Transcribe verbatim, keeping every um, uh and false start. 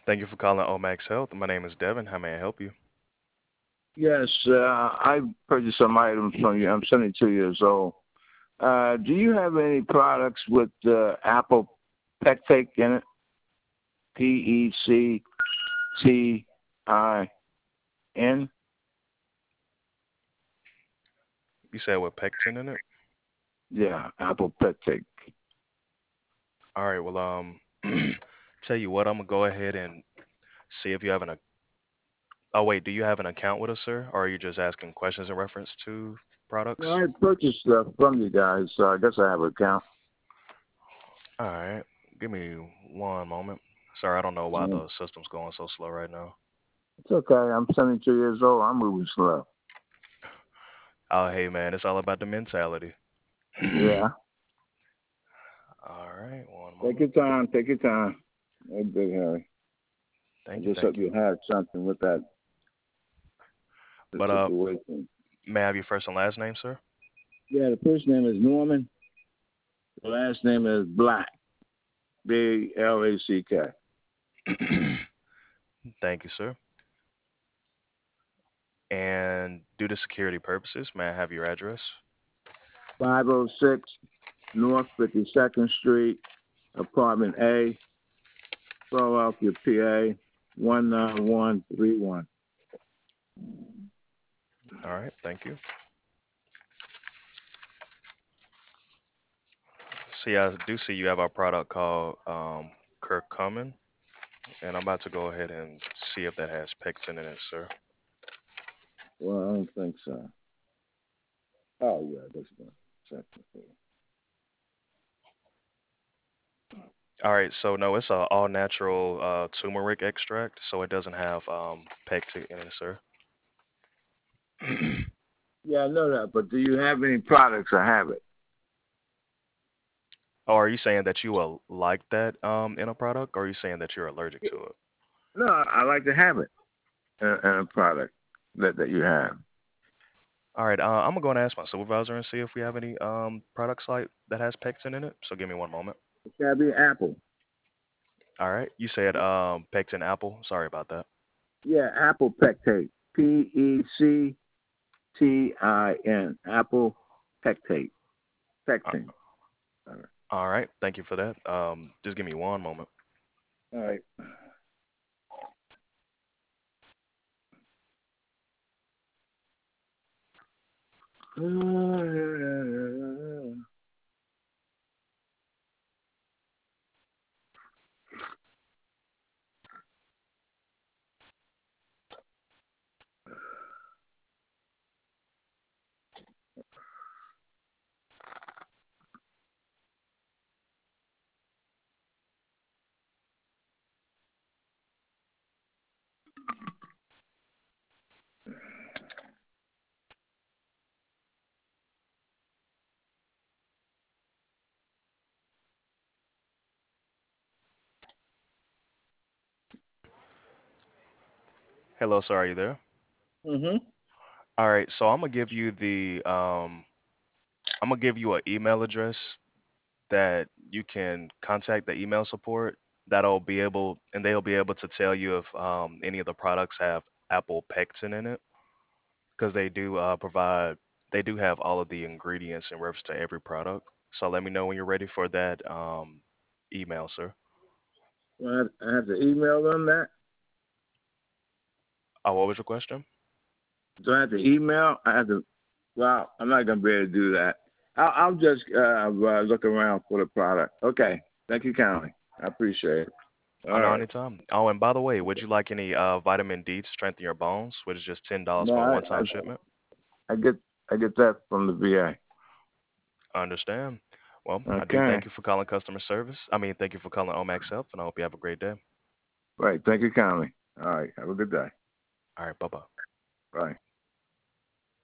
Thank you for calling Omax Health. My name is Devin. How may I help you? Yes, uh, I purchased some items from you. I'm seventy-two years old. Uh, do you have any products with uh, Apple Pectate in it? P E C T I N? You said with pectin in it? Yeah, Apple Pectate. All right, well, um, tell you what, I'm gonna go ahead and see if you have an. ac- Oh wait, do you have an account with us, sir, or are you just asking questions in reference to No, products? I purchased stuff from you guys, so I guess I have an account. All right, give me one moment. Sorry, I don't know why Mm. the system's going so slow right now. It's okay. I'm seventy-two years old. I'm moving slow. Oh, hey man, it's all about the mentality. Yeah. All right, one Take moment. your time. Take your time. No big hurry. I Thank you, just hope thank you. you had something with that the But uh, situation. may I have your first and last name, sir? Yeah, the first name is Norman. The last name is Black. B L A C K. Thank you, sir. And due to security purposes, may I have your address? five oh six North fifty-second Street, Apartment A, Philadelphia, P A, one nine one three one. All right, thank you. See, I do see you have our product called um, Curcumin, and I'm about to go ahead and see if that has pectin in it, sir. Well, I don't think so. Oh, yeah, that's one. Second. All right, so no, it's a all natural uh, turmeric extract, so it doesn't have um, pectin in it, sir. Yeah, I know that, but do you have any products that have it? Or are you saying that you will like that um, in a product, or are you saying that you're allergic to it? No, I like to have it in, in a product that, that you have. All right, uh, I'm gonna go and ask my supervisor and see if we have any um, products like that has pectin in it. So give me one moment. It's got to be Apple. All right, you said um, pectin apple. Sorry about that. Yeah, Apple Pectate. P E C T I N. Apple Pectate. Uh, Pectin. All right. All right, thank you for that. Um, just give me one moment. All right. Hello, sir, are you there? Mm-hmm. All right, so I'm gonna give you the um, I'm gonna give you an email address that you can contact the email support. That'll be able, and they'll be able to tell you if um, any of the products have apple pectin in it, because they do uh, provide, they do have all of the ingredients in reference to every product. So let me know when you're ready for that um, email, sir. So I have, I have to email them that. Oh, what was your question? Do I have to email? I have to. Well, I'm not gonna be able to do that. I'll, I'll just uh, uh, look around for the product. Okay. Thank you kindly. I appreciate it. Oh, All no, right. anytime. Oh, and by the way, would you like any uh, vitamin D to strengthen your bones, which is just ten dollars No, for a I, one-time I shipment? I get I get that from the V A. I understand. Well, I do Okay. thank you for calling customer service. I mean, thank you for calling Omax Health, and I hope you have a great day. Right. Thank you kindly. All right. Have a good day. All right, bye bye. Bye.